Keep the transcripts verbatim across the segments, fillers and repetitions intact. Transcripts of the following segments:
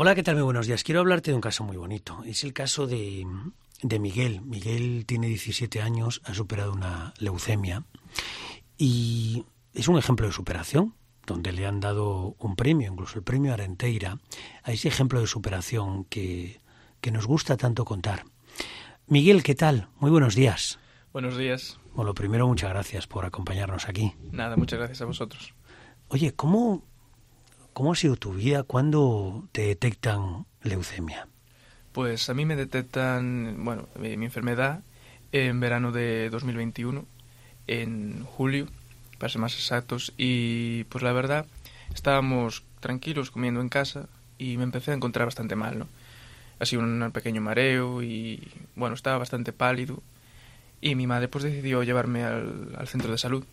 Hola, ¿qué tal? Muy buenos días. Quiero hablarte de un caso muy bonito. Es el caso de, de Miguel. Miguel tiene diecisiete años, ha superado una leucemia y es un ejemplo de superación, donde le han dado un premio, incluso el premio Arenteira, a ese ejemplo de superación que, que nos gusta tanto contar. Miguel, ¿qué tal? Muy buenos días. Buenos días. Bueno, lo primero, muchas gracias por acompañarnos aquí. Nada, muchas gracias a vosotros. Oye, ¿cómo, cómo ha sido tu vida? ¿Cuándo te detectan leucemia? Pues a mí me detectan, bueno, mi, mi enfermedad en verano de dos mil veintiuno, en julio, para ser más exactos, y pues la verdad, estábamos tranquilos comiendo en casa y me empecé a encontrar bastante mal, ¿no? Así un pequeño mareo y, bueno, estaba bastante pálido y mi madre pues decidió llevarme al, al centro de salud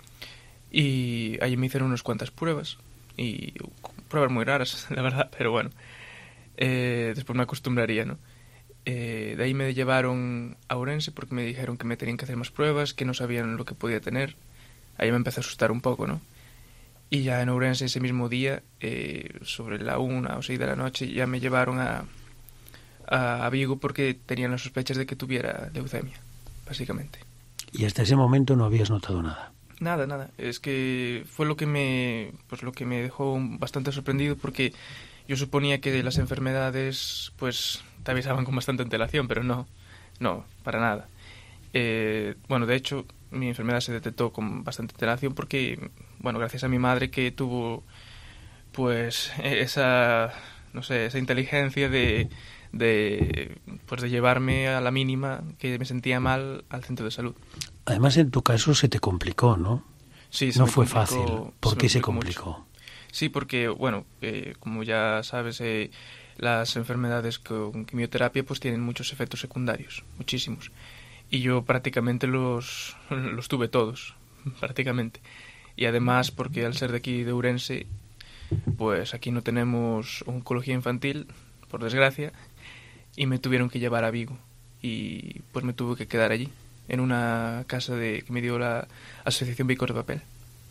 y allí me hicieron unas cuantas pruebas y pruebas muy raras, la verdad, pero bueno, eh, después me acostumbraría, ¿no? Eh, de ahí me llevaron a Ourense porque me dijeron que me tenían que hacer más pruebas, que no sabían lo que podía tener. Ahí me empecé a asustar un poco, ¿no? Y ya en Ourense ese mismo día, eh, sobre la una o seis de la noche, ya me llevaron a, a, a Vigo porque tenían las sospechas de que tuviera leucemia, básicamente. Y hasta ese momento no habías notado nada. Nada, nada. Es que fue lo que me, pues lo que me dejó bastante sorprendido porque yo suponía que las enfermedades, pues, te avisaban con bastante antelación, pero no, no, para nada. Eh, bueno, de hecho, mi enfermedad se detectó con bastante antelación porque, bueno, gracias a mi madre que tuvo, pues, esa, no sé, esa inteligencia de, de, pues, de llevarme a la mínima que me sentía mal al centro de salud. Además, en tu caso se te complicó, ¿no? Sí, se no me fue complicó, fácil. ¿Por se qué me se complicó complicó? mucho. Sí, porque, bueno, eh, como ya sabes, eh, las enfermedades con quimioterapia pues tienen muchos efectos secundarios, muchísimos. Y yo prácticamente los, los tuve todos, prácticamente. Y además porque al ser de aquí de Ourense, pues aquí no tenemos oncología infantil, por desgracia, y me tuvieron que llevar a Vigo. Y pues me tuve que quedar allí, en una casa de que me dio la Asociación Bicos de Papel.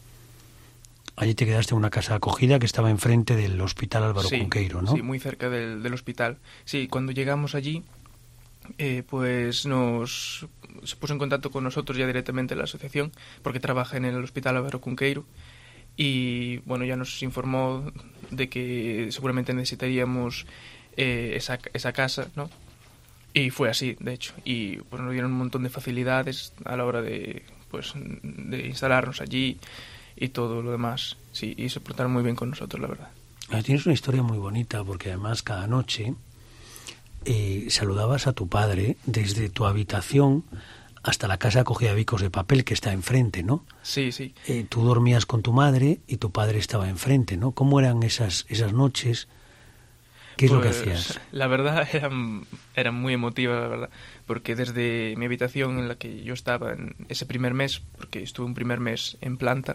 Allí te quedaste en una casa acogida que estaba enfrente del Hospital Álvaro Sí, Cunqueiro, ¿no? sí, muy cerca del, del hospital. Sí, cuando llegamos allí, eh, pues nos se puso en contacto con nosotros ya directamente la asociación, porque trabaja en el Hospital Álvaro Cunqueiro, y bueno, ya nos informó de que seguramente necesitaríamos eh, esa, esa casa, ¿no? Y fue así, de hecho, y pues nos dieron un montón de facilidades a la hora de, pues, de instalarnos allí y todo lo demás. Sí, y se portaron muy bien con nosotros, la verdad. Tienes una historia muy bonita porque además cada noche eh, saludabas a tu padre desde tu habitación hasta la casa acogida Bicos de Papel que está enfrente, ¿no? Sí, sí. Eh, tú dormías con tu madre y tu padre estaba enfrente, ¿no? ¿Cómo eran esas, esas noches? ¿Qué es pues, lo que hacías? La verdad eran, eran muy emotivas, la verdad, porque desde mi habitación en la que yo estaba en ese primer mes, porque estuve un primer mes en planta,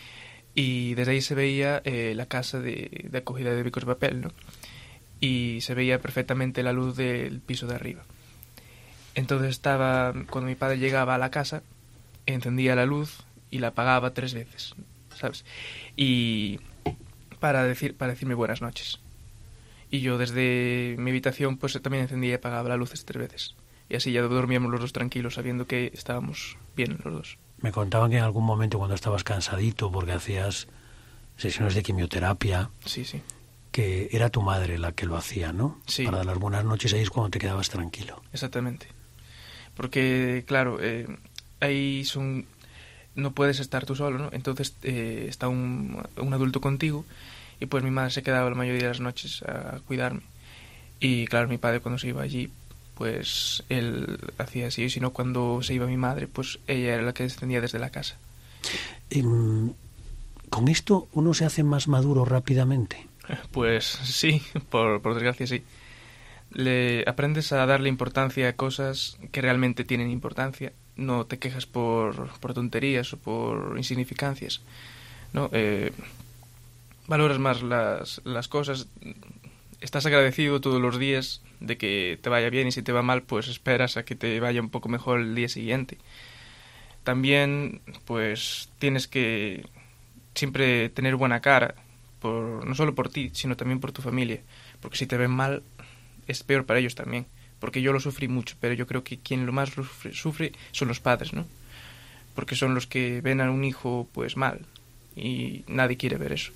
y desde ahí se veía eh, la casa de, de acogida de Bicos de Papel, ¿no? Y se veía perfectamente la luz del piso de arriba. Entonces estaba, cuando mi padre llegaba a la casa, encendía la luz y la apagaba tres veces, ¿sabes? Y para decir, para decirme buenas noches. Y yo desde mi habitación pues también encendía y apagaba las luces tres veces. Y así ya dormíamos los dos tranquilos, sabiendo que estábamos bien los dos. Me contaban que en algún momento cuando estabas cansadito porque hacías sesiones de quimioterapia, Sí, sí. que era tu madre la que lo hacía, ¿no? Sí. Para dar las buenas noches, ahí es cuando te quedabas tranquilo. Exactamente. Porque, claro, eh, ahí son... no puedes estar tú solo, ¿no? Entonces eh, está un, un adulto contigo y pues mi madre se quedaba la mayoría de las noches a cuidarme. Y claro, mi padre cuando se iba allí, pues él hacía así, y si no, cuando se iba mi madre, pues ella era la que descendía desde la casa. Eh, ¿Con esto uno se hace más maduro rápidamente? Pues sí, por, por desgracia sí. Le aprendes a darle importancia a cosas que realmente tienen importancia. No te quejas por, por tonterías o por insignificancias, ¿no? Eh, valoras más las, las cosas. Estás agradecido todos los días de que te vaya bien, y si te va mal, pues esperas a que te vaya un poco mejor el día siguiente. También, pues, tienes que siempre tener buena cara, por, no solo por ti, sino también por tu familia. Porque si te ven mal, es peor para ellos también. Porque yo lo sufrí mucho, pero yo creo que quien lo más lo sufre, sufre son los padres, ¿no? Porque son los que ven a un hijo pues mal y nadie quiere ver eso.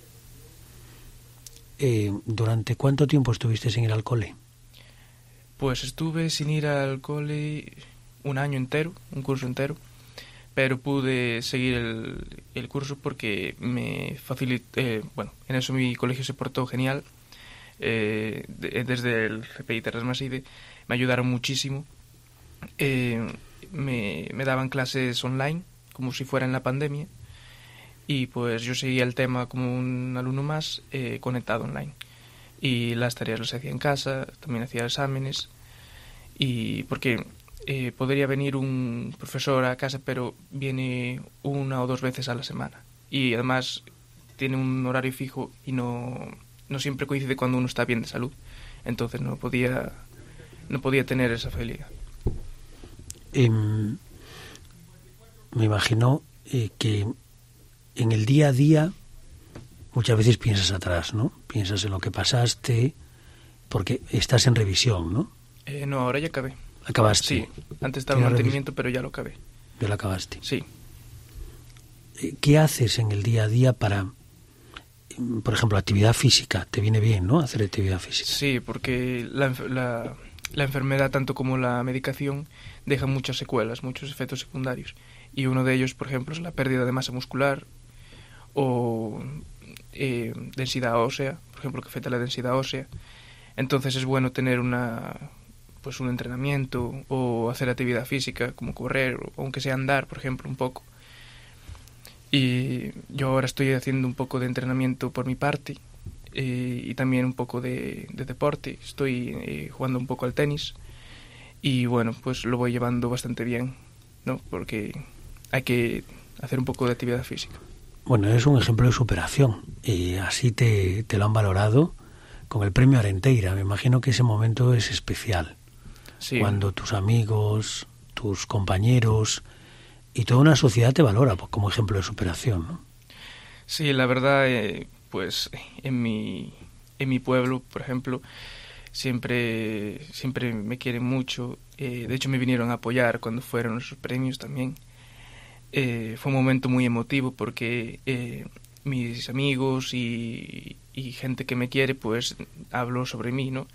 Eh, ¿Durante cuánto tiempo estuviste sin ir al cole? Pues estuve sin ir al cole un año entero, un curso entero, pero pude seguir el, el curso porque me facilitó, eh, bueno, en eso mi colegio se portó genial, eh, de, desde el G P I Terras Maside me ayudaron muchísimo, eh, me, me daban clases online, como si fuera en la pandemia, y pues yo seguía el tema como un alumno más eh, conectado online. Y las tareas las hacía en casa, también hacía exámenes, y porque eh, podría venir un profesor a casa, pero viene una o dos veces a la semana. Y además tiene un horario fijo y no, no siempre coincide cuando uno está bien de salud. Entonces no podía, no podía tener esa facilidad. Eh, me imagino eh, que en el día a día muchas veces piensas atrás, ¿no? Piensas en lo que pasaste, porque estás en revisión, ¿no? Eh, no, ahora ya acabé. ¿Acabaste? Sí, antes estaba en mantenimiento, pero ya lo acabé. ¿Ya lo acabaste? Sí. ¿Qué haces en el día a día para, por ejemplo, actividad física? ¿Te viene bien, no, hacer actividad física? Sí, porque la, la, la enfermedad, tanto como la medicación, dejan muchas secuelas, muchos efectos secundarios. Y uno de ellos, por ejemplo, es la pérdida de masa muscular o eh, densidad ósea, por ejemplo, que afecta la densidad ósea. Entonces es bueno tener una pues un entrenamiento o hacer actividad física, como correr, o aunque sea andar, por ejemplo, un poco. Y yo ahora estoy haciendo un poco de entrenamiento por mi parte eh, y también un poco de, de deporte. Estoy eh, jugando un poco al tenis y bueno, pues lo voy llevando bastante bien, ¿no? Porque hay que hacer un poco de actividad física. Bueno, es un ejemplo de superación y así te, te lo han valorado con el premio Arenteira. Me imagino que ese momento es especial. Sí. Cuando tus amigos, tus compañeros y toda una sociedad te valora como ejemplo de superación, ¿no? Sí, la verdad, eh, pues en mi, en mi pueblo, por ejemplo, siempre, siempre me quieren mucho. Eh, de hecho, me vinieron a apoyar cuando fueron esos premios también. Eh, fue un momento muy emotivo porque eh, mis amigos y, y gente que me quiere, pues habló sobre mí, ¿no?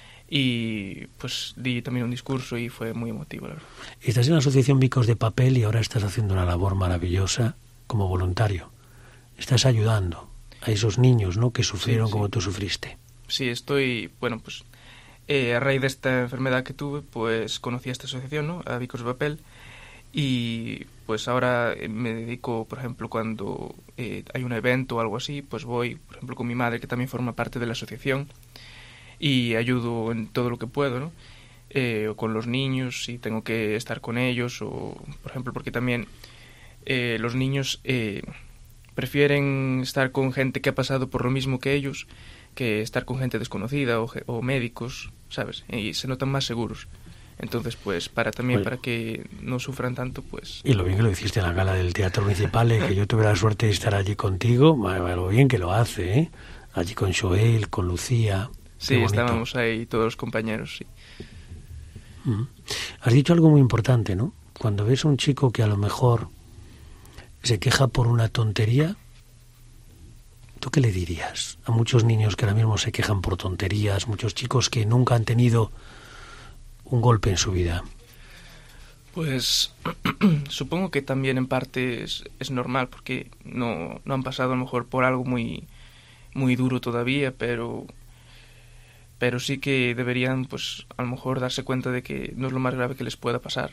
Y pues di también un discurso y fue muy emotivo, la verdad. Estás en la Asociación Bicos de Papel y ahora estás haciendo una labor maravillosa como voluntario. Estás ayudando a esos niños, ¿no?, que sufrieron sí, sí. como tú sufriste. Sí, estoy, bueno, pues eh, a raíz de esta enfermedad que tuve, pues conocí a esta asociación, ¿no?, a Bicos de Papel, y pues ahora me dedico, por ejemplo, cuando eh, hay un evento o algo así, pues voy, por ejemplo, con mi madre, que también forma parte de la asociación, y ayudo en todo lo que puedo, ¿no? Eh, o con los niños, si tengo que estar con ellos, o por ejemplo, porque también eh, los niños eh, prefieren estar con gente que ha pasado por lo mismo que ellos, que estar con gente desconocida o, o médicos, ¿sabes? Y se notan más seguros. Entonces, pues, para también, Oye, para que no sufran tanto, pues... Y lo bien que lo hiciste en la gala del Teatro Municipal, eh, que yo tuve la suerte de estar allí contigo, lo bien que lo hace, ¿eh? Allí con Joel, con Lucía... Sí, estábamos ahí todos los compañeros, sí. Uh-huh. Has dicho algo muy importante, ¿no? Cuando ves a un chico que a lo mejor se queja por una tontería, ¿tú qué le dirías a muchos niños que ahora mismo se quejan por tonterías, muchos chicos que nunca han tenido un golpe en su vida? Pues supongo que también en parte es, es normal, porque no, no han pasado a lo mejor por algo muy, muy duro todavía, pero... pero sí que deberían, pues, a lo mejor darse cuenta de que no es lo más grave que les pueda pasar.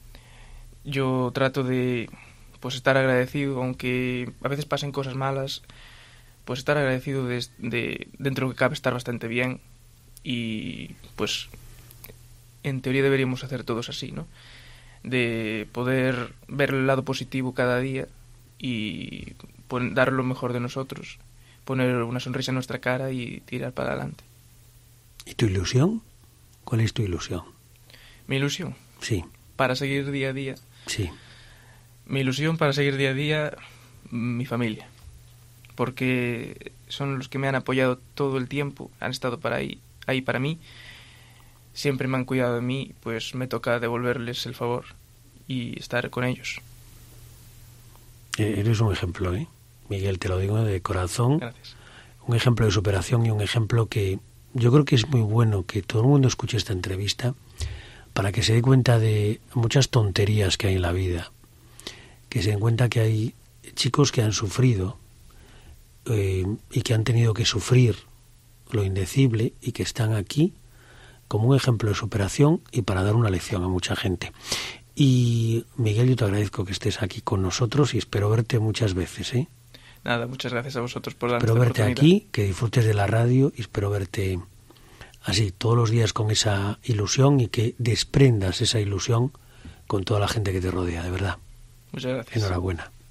Yo trato de, pues, estar agradecido, aunque a veces pasen cosas malas, pues estar agradecido de, de dentro de lo que cabe estar bastante bien, y, pues, en teoría deberíamos hacer todos así, ¿no? De poder ver el lado positivo cada día y pon, dar lo mejor de nosotros, poner una sonrisa en nuestra cara y tirar para adelante. ¿Y tu ilusión? ¿Cuál es tu ilusión? ¿Mi ilusión? Sí. Para seguir día a día. Sí. Mi ilusión para seguir día a día, mi familia. porque son los que me han apoyado todo el tiempo, han estado para ahí, ahí para mí, siempre me han cuidado de mí, pues me toca devolverles el favor y estar con ellos. Eres un ejemplo, ¿eh? Miguel, te lo digo de corazón. Gracias. Un ejemplo de superación y un ejemplo que yo creo que es muy bueno que todo el mundo escuche esta entrevista para que se dé cuenta de muchas tonterías que hay en la vida, que se den cuenta que hay chicos que han sufrido eh, y que han tenido que sufrir lo indecible y que están aquí como un ejemplo de superación y para dar una lección a mucha gente. Y Miguel, yo te agradezco que estés aquí con nosotros y espero verte muchas veces, ¿eh? Nada, muchas gracias a vosotros por darnos Espero esta verte oportunidad. aquí, que disfrutes de la radio y espero verte así todos los días con esa ilusión y que desprendas esa ilusión con toda la gente que te rodea, de verdad. Muchas gracias. Enhorabuena.